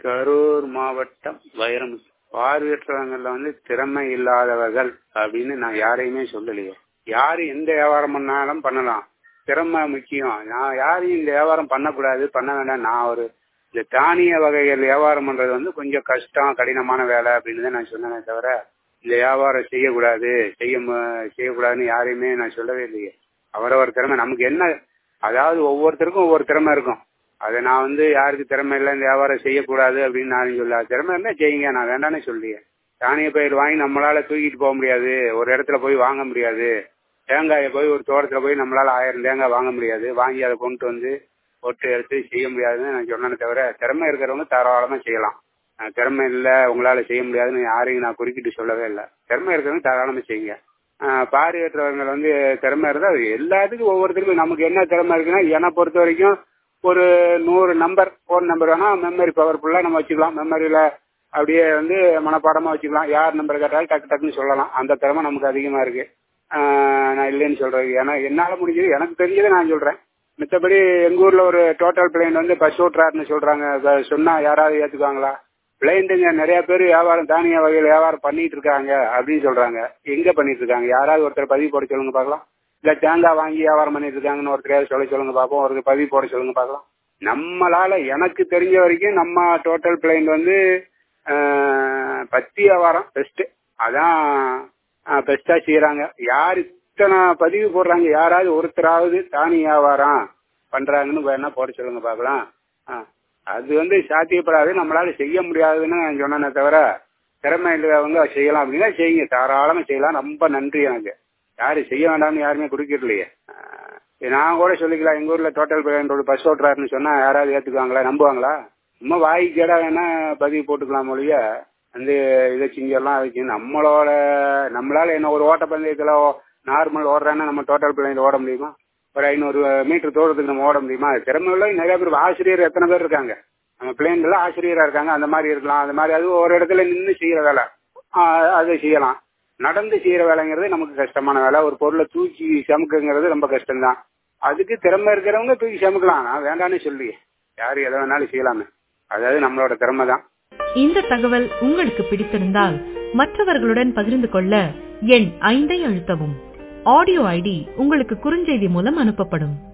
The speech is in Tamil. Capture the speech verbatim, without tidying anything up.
கரூர் மாவட்டம் வைரம். பார்வையற்றவங்கள்ல வந்து திறமை இல்லாதவர்கள் அப்படின்னு நான் யாரையுமே சொல்லலையே. யாரு எந்த வியாபாரம் பண்ணாலும் பண்ணலாம், திறமை முக்கியம். நான் யாரையும் இந்த வியாபாரம் பண்ணக்கூடாது பண்ண வேண்டாம். நான் ஒரு இந்த தானிய வகைகள் வியாபாரம் பண்றது வந்து கொஞ்சம் கஷ்டம், கடினமான வேலை அப்படின்னு தான் நான் சொன்னேனே தவிர இந்த வியாபாரம் செய்யக்கூடாது செய்ய செய்யக்கூடாதுன்னு யாரையுமே நான் சொல்லவே இல்லையே. அவரவர் திறமை நமக்கு என்ன, அதாவது ஒவ்வொருத்தருக்கும் ஒவ்வொரு திறமை இருக்கும். அதை நான் வந்து யாருக்கு திறமை இல்லை இந்த வியாபாரம் செய்யக்கூடாது அப்படின்னு நான் சொல்ல, திறமை இருந்தா செய்யுங்க, நான் வேண்டானே சொல்லியே. தானிய பயிர் வாங்கி நம்மளால தூக்கிட்டு போக முடியாது, ஒரு இடத்துல போய் வாங்க முடியாது. தேங்காயை போய் ஒரு தோட்டத்துல போய் நம்மளால ஆயிரம் தேங்காய் வாங்க முடியாது, வாங்கி அதை கொண்டு வந்து ஒட்டு எடுத்து செய்ய முடியாதுன்னு நான் சொன்னேனே தவிர திறமை இருக்கிறவங்க தாராளமா செய்யலாம். திறமை இல்லை உங்களால செய்ய முடியாதுன்னு யாரையும் நான் குறுக்கிட்டு சொல்லவே இல்லை. திறமை இருக்கிறவங்க தாராளமா செய்யுங்க. பார்வையற்றவங்க வந்து திறமை இருந்தா எல்லாத்துக்கும் ஒவ்வொருத்தருக்கும் நமக்கு என்ன திறமை இருக்குன்னா, என்னை பொறுத்த வரைக்கும் ஒரு நூறு நம்பர் போன் நம்பர் வேணா மெமரி பவர்ஃபுல்லா நம்ம வச்சுக்கலாம். மெமரியில அப்படியே வந்து மனப்பாடமா வச்சுக்கலாம். யார் நம்பர் கேட்டாலும் டக்கு டக்குன்னு சொல்லலாம். அந்த திறமை நமக்கு அதிகமா இருக்கு. நான் இல்லைன்னு சொல்றேன். ஏன்னா என்னால முடிஞ்சது எனக்கு தெரிஞ்சதை நான் சொல்றேன். மித்தபடி எங்க ஊர்ல ஒரு டோட்டல் பிளைண்ட் வந்து பஸ் ஓட்டுறாருன்னு சொல்றாங்க. சொன்னா யாராவது ஏத்துக்குவாங்களா? பிளைண்டுங்க நிறைய பேர் வியாபாரம் தானிய வகையில் வியாபாரம் பண்ணிட்டு இருக்காங்க அப்படின்னு சொல்றாங்க. எங்க பண்ணிட்டு இருக்காங்க? யாராவது ஒருத்தர் பதிவு போட சொல்லுங்க பாக்கலாம். இல்ல தேங்காய் வாங்கி வியாபாரம் பண்ணிட்டு இருக்காங்கன்னு ஒருத்தரையாவது சொல்ல சொல்லுங்க பாப்போம். ஒரு பதிவு போட சொல்லுங்க பாக்கலாம். நம்மளால எனக்கு தெரிஞ்ச வரைக்கும் நம்ம டோட்டல் பிளைண்ட் வந்து பத்தி வியாபாரம் பெஸ்ட், அதான் பெஸ்டா செய்யறாங்க. யார் இத்தனை பதிவு போடுறாங்க, யாராவது ஒருத்தராவது தானிய வியாபாரம் பண்றாங்கன்னு வேணா போட சொல்லுங்க பாக்கலாம். அது வந்து சாத்தியப்படாது, நம்மளால செய்ய முடியாதுன்னு நான் சொன்னேனே தவிர திறமை இல்லவங்க செய்யலாம் அப்படின்னா செய்யுங்க, தாராளமா செய்யலாம். ரொம்ப நன்றி. எனக்கு யாரு செய்ய வேண்டாம்னு யாருமே குடுக்கலையே. நான் கூட சொல்லிக்கலாம், எங்க ஊர்ல டோட்டல் பிளைண்ட் பஸ் ஓட்டுறாருன்னு சொன்னா யாராவது ஏத்துக்குவாங்களா, நம்புவாங்களா? சும்மா வாய் கேடா வேணா பதிவு போட்டுக்கலாம் மொழிய வந்து இதை செஞ்செல்லாம் அதுக்கு நம்மளோட நம்மளால என்ன ஒரு ஓட்டப்பந்தயத்துல நார்மல் ஓடுறான்னா நம்ம டோட்டல் பிளைண்ட் ஓட முடியுமா? ஒரு ஐநூறு மீட்டர் தூரத்துக்கு நம்ம ஓட முடியுமா? திறமை உள்ள நிறைய பேர் ஆசிரியர் எத்தனை பேர் இருக்காங்க நம்ம பிளைன்ல, ஆசிரியரா இருக்காங்க. அந்த மாதிரி இருக்கலாம். அந்த மாதிரி அது ஒரு இடத்துல நின்று செய்யற வேலை, அதை செய்யலாம். நடந்து செய்யற வேலைங்கிறது நமக்கு கஷ்டமான வேலை. ஒரு பொருளை தூக்கி சமுக்குங்கிறது ரொம்ப கஷ்டம்தான். அதுக்கு திறமை இருக்கிறவங்க தூக்கி சமுக்கலாம். நான் வேண்டான்னு சொல்லி யாரு எதை வேணாலும் செய்யலாமே, அதாவது நம்மளோட திறமை தான். இந்த தகவல் உங்களுக்கு பிடித்திருந்தால் மற்றவர்களுடன் பகிர்ந்து கொள்ள எண் ஐந்தை அழுத்தவும். ஆடியோ ஐடி உங்களுக்கு குறுஞ்செய்தி மூலம் அனுப்பப்படும்.